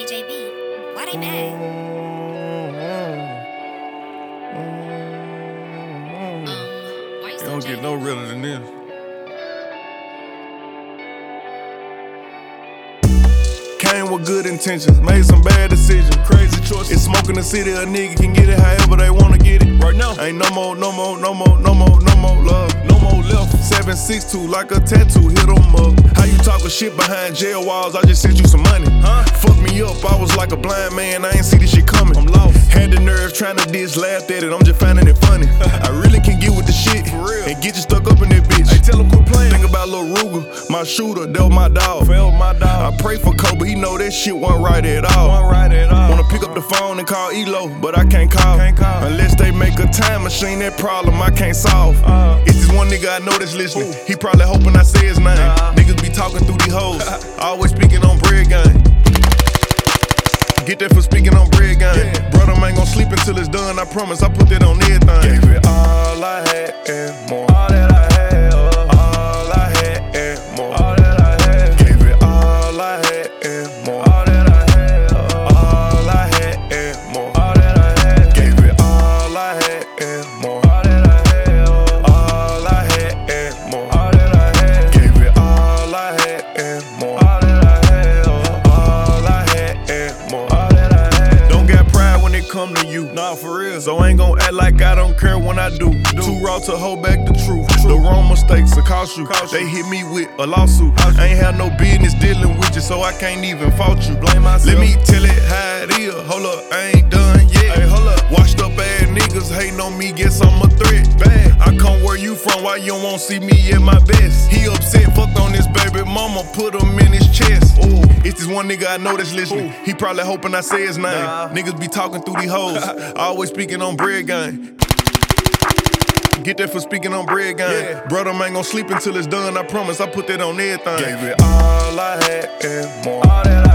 JB, why they mad? Why you It so don't get jaded? no realer than this. Came with good intentions, made some bad decisions. Crazy choices. It's smoking the city, a nigga can get it however they wanna get it. Right now, ain't no more love. No more left. 762 like a tattoo, hit 'em up. How you talking shit behind jail walls? I just sent you some money. Fuck me up, I was like a blind man, I ain't see this shit coming. I'm lost. Had the nerve trying to diss, laughed at it, I'm just finding it funny. I really can get with the shit, for real, and get you stuck up in that bitch. Hey, tell him quit playing. Think about Lil Ruger, my shooter, that was my dog. I pray for Kobe, he know that shit wasn't right at all. Wanna pick up the phone and call ELO, but I can't call. Unless they make a time machine, that problem I can't solve. It's this one nigga I know that's listening. He probably hoping I say his name. Niggas be talking through these hoes, always speaking on bread game. Get that for speaking on bread game. Brother, I ain't gon' sleep until it's done. I promise I put that on everything. Gave it all I had and more. All that I had, all I had and more. All that I had. Gave it all I had and more. All that I had, all I had and more. All that I had. Gave it all I had and more. All that I had, all I had and more. All that I had. Gave it all I had and more. All that I had, all I had and more. Don't get pride when it come to you. Nah, for real. So I ain't gon' act like I don't care when I do. Too raw to hold back the truth. The wrong mistakes will cost you. They hit me with a lawsuit. I ain't have no business dealing with you, so I can't even fault you. Blame myself. Let me tell it how it is. Hold up, I ain't done yet. Hey, hold up. Washed up ass niggas hating on me, guess I'm a threat. Bad. I come where you from, why you don't want see me at my best? He upset, fucked on this baby mama, put him in his chest. Ooh. It's this one nigga I know that's listening. He probably hoping I say his name. Niggas be talking through these hoes, always speaking on bread game. Get that for speaking on bread game. Brother, I ain't gon' sleep until it's done. I promise I put that on everything. Gave it all I had and more. All that I